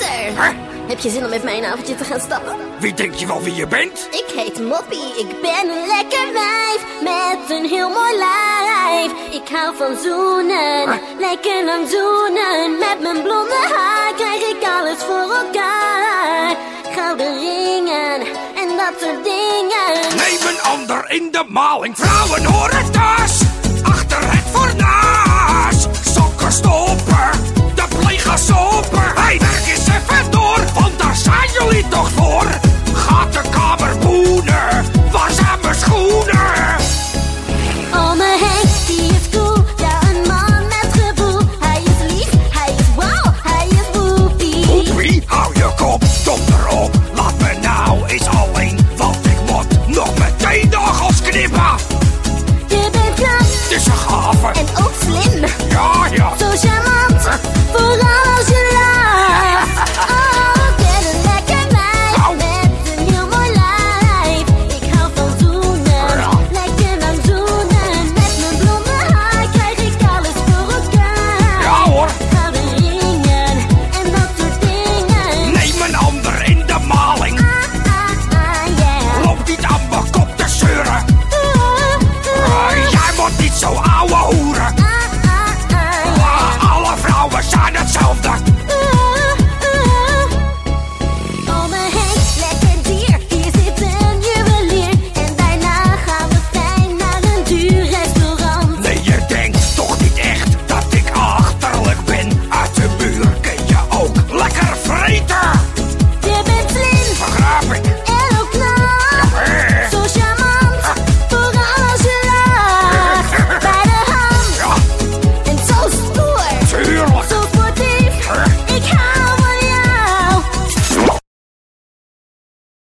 Peter! Heb je zin om met mij een avondje te gaan stappen? Wie denk je wel wie je bent? Ik heet Moppie, ik ben een lekker wijf met een heel mooi lijf. Ik hou van zoenen, lekker lang zoenen. Met mijn blonde haar krijg ik alles voor elkaar. Gouden ringen en dat soort dingen. Neem een ander in de maling, vrouwen horen thuis.